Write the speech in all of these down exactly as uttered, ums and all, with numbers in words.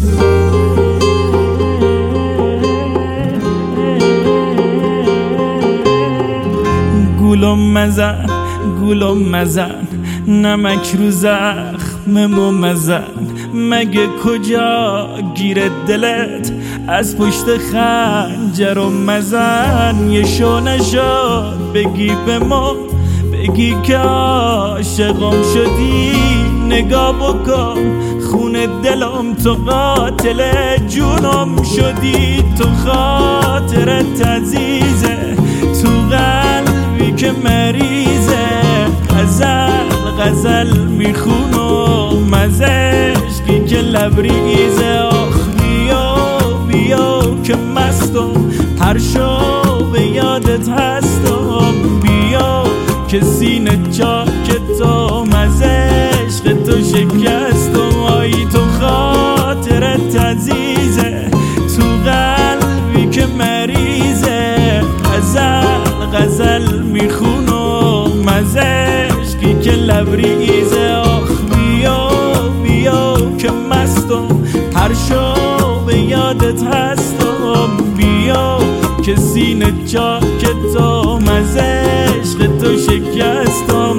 گولم مزن گولم مزن نمک رو زخممو مزن مگه کجا گیره دلت از پشت خنجرم مزن یه شو نشد بگی به ما بگی که عاشقم شدی نگاه بکن خون دلم تو قاتل جونم شدی تو خاطرت عزیزه تو قلبی که مریضه غزل غزل میخونم از عشقی که لبریزه آخ بیا بیا که مستم هر شو به یادت هستم بیا که سینه چاکتم از عشق تو شکستم آی تو خاطرت عزیزه تو قلبی که مریضه غزل غزل میخونم از عشقی که لبریزه آخ بیا بیا که مستم هر شو به یادت هستم بیا که سینه چاکتم از عشق تو شکستم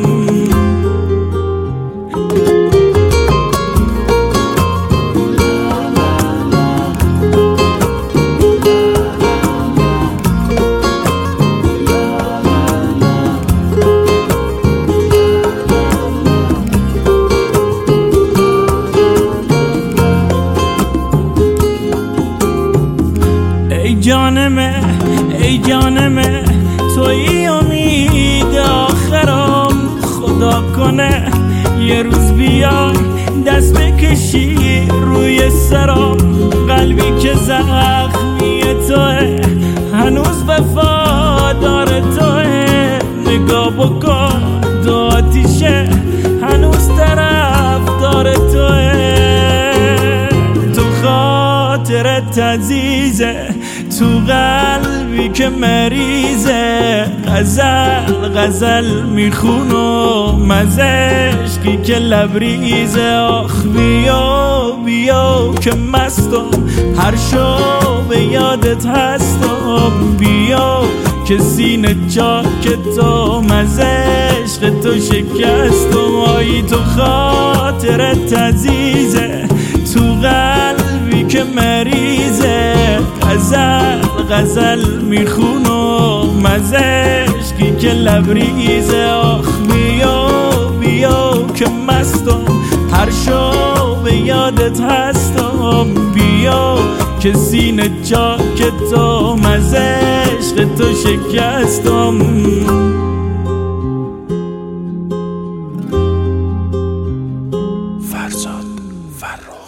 ای جانمه ای جانمه توی امید آخرم خدا کنه یه روز بیای دست بکشی روی سرم قلبی که زخمی توه هنوز وفادار توه نگاه بکن دو آتیشه هنوز طرفدار توه تو خاطرت عزیزه تو قلبی که مریضه غزل غزل میخونم از عشقی که لبریزه آخ بیا بیا که مستم هر شو به یادت هستم بیا که سینه چاکتم از عشق تو شکستم آی تو خاطرت عزیزه تو قلبی که مریضه غزل غزل میخونم از عشقی که لبریزه آخ بیا بیا که مستم هر شو به یادت هستم بیا که سینه چاکتم از عشق تو شکستم فرزاد فرخ